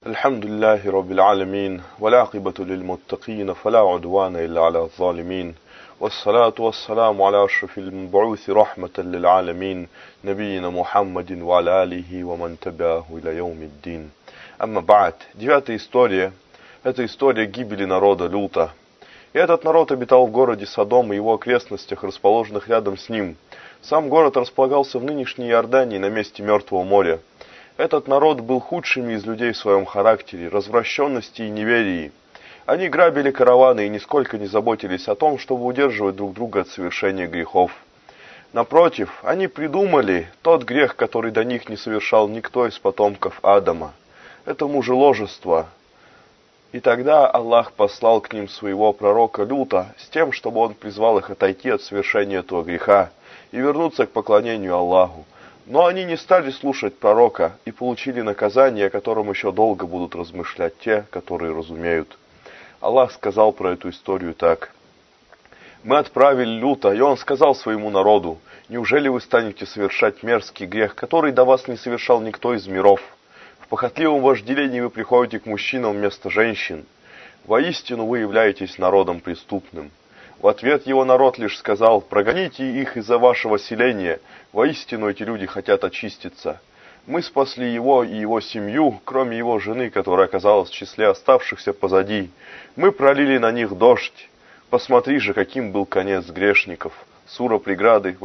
الحمد لله رب العالمين والعاقبة للمتقين فلا عدوان إلا على الظالمين والصلاة والسلام على أشرف المبعوث رحمة للعالمين نبينا محمد وعلى آله ومن تبعه إلى يوم الدين. Амма ба'д. Девятая история – это история гибели народа Люта. И этот народ обитал в городе Содом и его окрестностях, расположенных рядом с ним. Сам город располагался в нынешней Иордании на месте Мертвого моря. Этот народ был худшими из людей в своем характере, развращенности и неверии. Они грабили караваны и нисколько не заботились о том, чтобы удерживать друг друга от совершения грехов. Напротив, они придумали тот грех, который до них не совершал никто из потомков Адама. Это мужеложество. И тогда Аллах послал к ним своего пророка Люта с тем, чтобы он призвал их отойти от совершения этого греха и вернуться к поклонению Аллаху. Но они не стали слушать пророка и получили наказание, о котором еще долго будут размышлять те, которые разумеют. Аллах сказал про эту историю так. Мы отправили Люта, и он сказал своему народу: неужели вы станете совершать мерзкий грех, который до вас не совершал никто из миров? В похотливом вожделении вы приходите к мужчинам вместо женщин. Воистину вы являетесь народом преступным. В ответ его народ лишь сказал: прогоните их из-за вашего селения. Воистину эти люди хотят очиститься. Мы спасли его и его семью, кроме его жены, которая оказалась в числе оставшихся позади. Мы пролили на них дождь. Посмотри же, каким был конец грешников. Сура Преграды,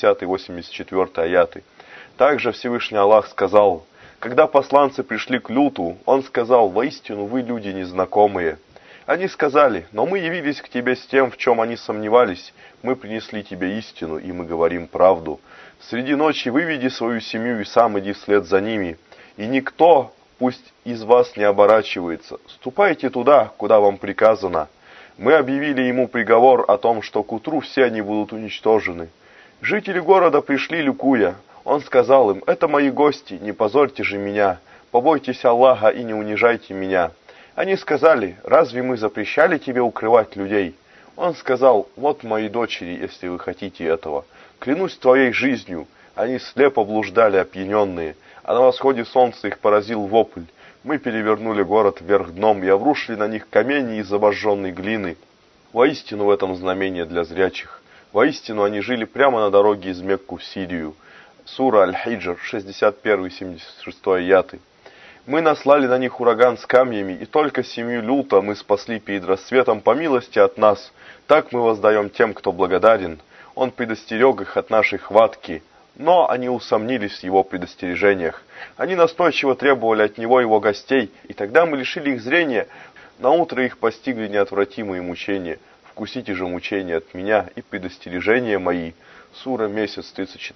80-84 аяты. Также Всевышний Аллах сказал: когда посланцы пришли к Люту, он сказал: воистину вы люди незнакомые. Они сказали: но мы явились к тебе с тем, в чем они сомневались. Мы принесли тебе истину, и мы говорим правду. Среди ночи выведи свою семью и сам иди вслед за ними. И никто пусть из вас не оборачивается. Ступайте туда, куда вам приказано. Мы объявили ему приговор о том, что к утру все они будут уничтожены. Жители города пришли ликуя. Он сказал им: это мои гости, не позорьте же меня. Побойтесь Аллаха и не унижайте меня. Они сказали: разве мы запрещали тебе укрывать людей? Он сказал: вот мои дочери, если вы хотите этого. Клянусь твоей жизнью. Они слепо блуждали опьяненные, а на восходе солнца их поразил вопль. Мы перевернули город вверх дном и обрушили на них камни из обожженной глины. Воистину в этом знамение для зрячих. Воистину они жили прямо на дороге из Мекку в Сирию. Сура Аль-Хиджр, 61-76 аяты. Мы наслали на них ураган с камнями, и только семью Люта мы спасли перед рассветом по милости от нас. Так мы воздаем тем, кто благодарен. Он предостерег их от нашей хватки, но они усомнились в его предостережениях. Они настойчиво требовали от него его гостей, и тогда мы лишили их зрения. Наутро их постигли неотвратимые мучения. Вкусите же мучения от меня и предостережения мои. Сура Месяц,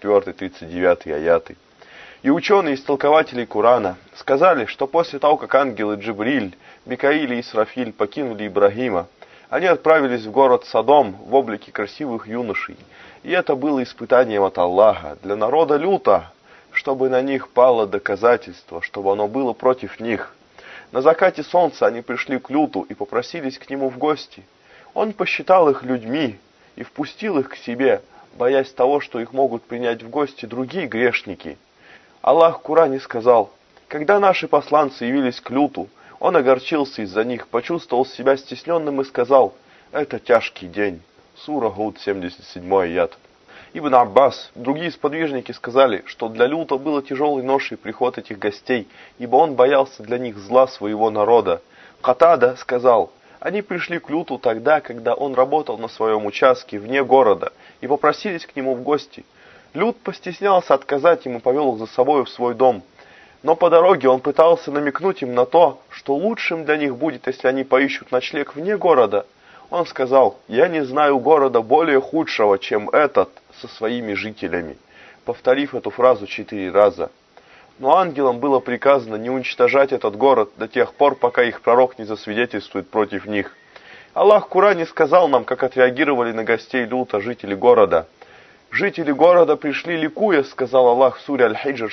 34-39 аяты. И ученые истолкователи Корана сказали, что после того, как ангелы Джибриль, Микаиль и Исрафиль покинули Ибрагима, они отправились в город Содом в облике красивых юношей. И это было испытанием от Аллаха для народа Люта, чтобы на них пало доказательство, чтобы оно было против них. На закате солнца они пришли к Люту и попросились к нему в гости. Он посчитал их людьми и впустил их к себе, боясь того, что их могут принять в гости другие грешники. Аллах в Коране сказал: когда наши посланцы явились к Люту, он огорчился из-за них, почувствовал себя стесненным и сказал: это тяжкий день. Сура Гуд, 77 аят. Ибн Аббас, другие сподвижники сказали, что для Люта было тяжелой ношей приход этих гостей, ибо он боялся для них зла своего народа. Катада сказал: они пришли к Люту тогда, когда он работал на своем участке вне города, и попросились к нему в гости. Лют постеснялся отказать им и повел их за собой в свой дом. Но по дороге он пытался намекнуть им на то, что лучшим для них будет, если они поищут ночлег вне города. Он сказал: я не знаю города более худшего, чем этот, со своими жителями, повторив эту фразу 4 раза. Но ангелам было приказано не уничтожать этот город до тех пор, пока их пророк не засвидетельствует против них. Аллах в Коране сказал нам, как отреагировали на гостей Люта жители города. Жители города пришли ликуя, сказал Аллах в суре Аль-Хиджр,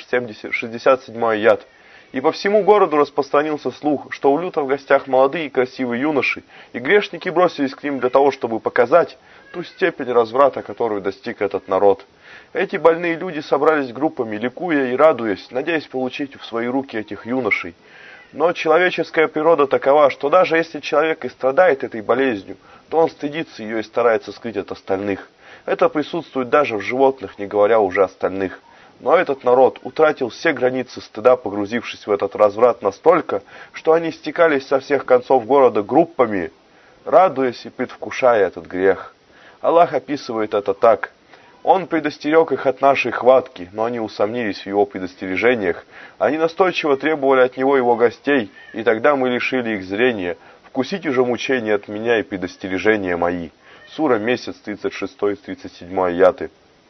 67 аят. И по всему городу распространился слух, что у Люта в гостях молодые и красивые юноши, и грешники бросились к ним для того, чтобы показать ту степень разврата, которую достиг этот народ. Эти больные люди собрались группами, ликуя и радуясь, надеясь получить в свои руки этих юношей. Но человеческая природа такова, что даже если человек и страдает этой болезнью, то он стыдится ее и старается скрыть от остальных. Это присутствует даже в животных, не говоря уже о остальных. Но этот народ утратил все границы стыда, погрузившись в этот разврат настолько, что они стекались со всех концов города группами, радуясь и предвкушая этот грех. Аллах описывает это так. Он предостерег их от нашей хватки, но они усомнились в его предостережениях. Они настойчиво требовали от него его гостей, и тогда мы лишили их зрения. Вкусите же мучения от меня и предостережения мои. Сура Месяц, 36-37 аяты.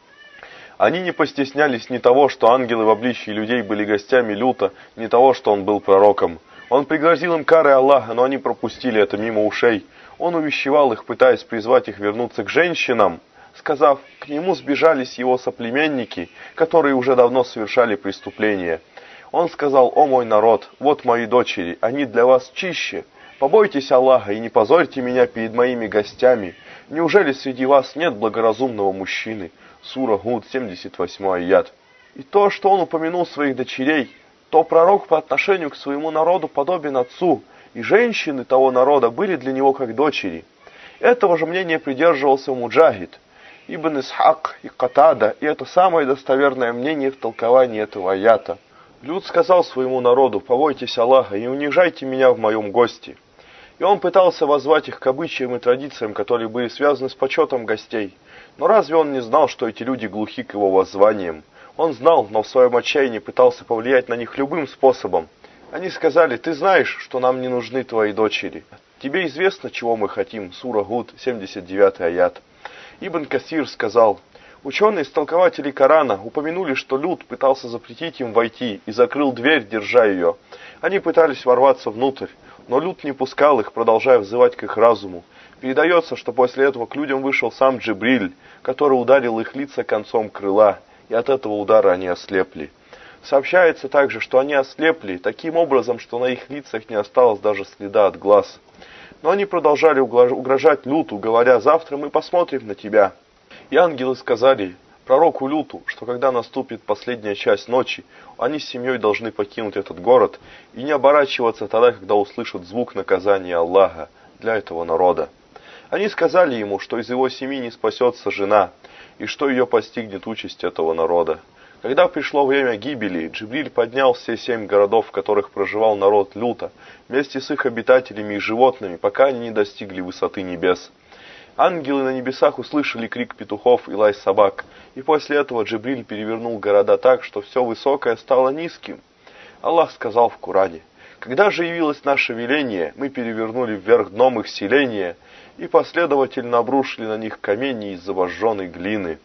Они не постеснялись ни того, что ангелы в обличии людей были гостями люта, ни того, что он был пророком. Он пригрозил им карой Аллаха, но они пропустили это мимо ушей. Он увещевал их, пытаясь призвать их вернуться к женщинам, сказав, к нему сбежались его соплеменники, которые уже давно совершали преступления. Он сказал: «О мой народ, вот мои дочери, они для вас чище. Побойтесь Аллаха и не позорьте меня перед моими гостями. Неужели среди вас нет благоразумного мужчины?» Сура Гуд, 78 аят. И то, что он упомянул своих дочерей, то пророк по отношению к своему народу подобен отцу, и женщины того народа были для него как дочери. Этого же мнения придерживался Муджахид, Ибн Исхак и Катада, и это самое достоверное мнение в толковании этого аята. Люд сказал своему народу: «Побойтесь Аллаха и не унижайте меня в моем госте». И он пытался воззвать их к обычаям и традициям, которые были связаны с почетом гостей. Но разве он не знал, что эти люди глухи к его воззваниям? Он знал, но в своем отчаянии пытался повлиять на них любым способом. Они сказали: «Ты знаешь, что нам не нужны твои дочери. Тебе известно, чего мы хотим». Сура Гуд, 79 аят. Ибн Касир сказал: ученые-истолкователи Корана упомянули, что Люд пытался запретить им войти и закрыл дверь, держа ее. Они пытались ворваться внутрь, но Люд не пускал их, продолжая взывать к их разуму. Передается, что после этого к людям вышел сам Джибриль, который ударил их лица концом крыла, и от этого удара они ослепли. Сообщается также, что они ослепли таким образом, что на их лицах не осталось даже следа от глаз. Но они продолжали угрожать Люту, говоря: «Завтра мы посмотрим на тебя». И ангелы сказали пророку Люту, что когда наступит последняя часть ночи, они с семьей должны покинуть этот город и не оборачиваться тогда, когда услышат звук наказания Аллаха для этого народа. Они сказали ему, что из его семьи не спасется жена, и что ее постигнет участь этого народа. Когда пришло время гибели, Джибриль поднял все 7 городов, в которых проживал народ Люта, вместе с их обитателями и животными, пока они не достигли высоты небес. Ангелы на небесах услышали крик петухов и лай собак, и после этого Джибриль перевернул города так, что все высокое стало низким. Аллах сказал в Коране: «Когда же явилось наше веление, мы перевернули вверх дном их селения и последовательно обрушили на них камни из обожженной глины».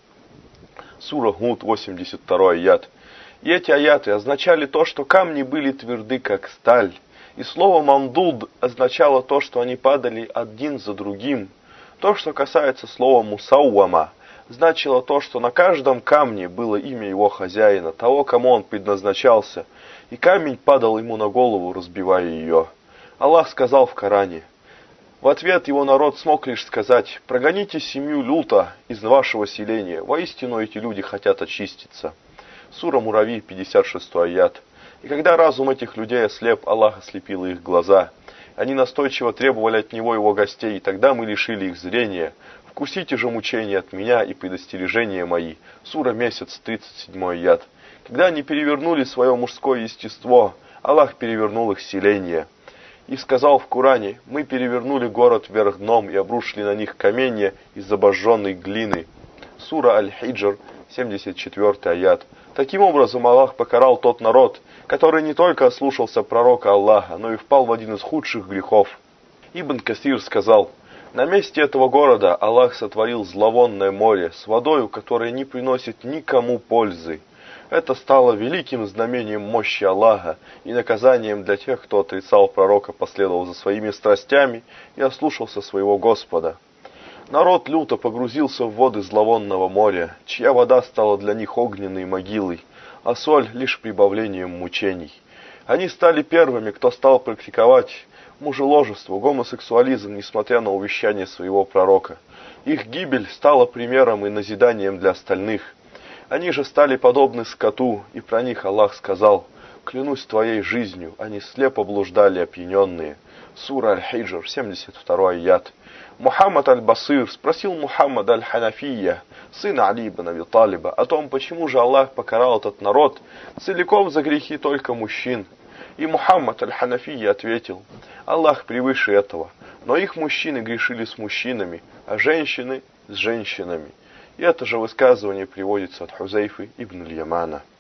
Сура Гуд, 82 аят. И эти аяты означали то, что камни были тверды, как сталь. И слово «мамдуд» означало то, что они падали один за другим. То, что касается слова «мусауама», значило то, что на каждом камне было имя его хозяина, того, кому он предназначался, и камень падал ему на голову, разбивая ее. Аллах сказал в Коране: в ответ его народ смог лишь сказать: «Прогоните семью Люта из вашего селения, воистину эти люди хотят очиститься». Сура Мурави, 56 аят. И когда разум этих людей ослеп, Аллах ослепил их глаза. Они настойчиво требовали от него его гостей, и тогда мы лишили их зрения. Вкусите же мучения от меня и предостережения мои. Сура Месяц, 37 аят. Когда они перевернули свое мужское естество, Аллах перевернул их селение. И сказал в Коране: мы перевернули город вверх дном и обрушили на них каменья из обожженной глины. Сура Аль-Хиджр, 74 аят. Таким образом Аллах покарал тот народ, который не только ослушался пророка Аллаха, но и впал в один из худших грехов. Ибн Касир сказал: на месте этого города Аллах сотворил зловонное море с водою, которая не приносит никому пользы. Это стало великим знамением мощи Аллаха и наказанием для тех, кто отрицал пророка, последовал за своими страстями и ослушался своего Господа. Народ люто погрузился в воды зловонного моря, чья вода стала для них огненной могилой, а соль лишь прибавлением мучений. Они стали первыми, кто стал практиковать мужеложество, гомосексуализм, несмотря на увещание своего пророка. Их гибель стала примером и назиданием для остальных. Они же стали подобны скоту, и про них Аллах сказал: клянусь твоей жизнью, они слепо блуждали опьяненные. Сура Аль-Хиджр, 72 аят. Мухаммад Аль-Басир спросил Мухаммада Аль-Ханафия, сына Али ибн Аби Талиба, о том, почему же Аллах покарал этот народ целиком за грехи только мужчин. И Мухаммад Аль-Ханафия ответил: Аллах превыше этого, но их мужчины грешили с мужчинами, а женщины с женщинами. И это же высказывание приводится от Хузайфы ибн Аль-Ямана.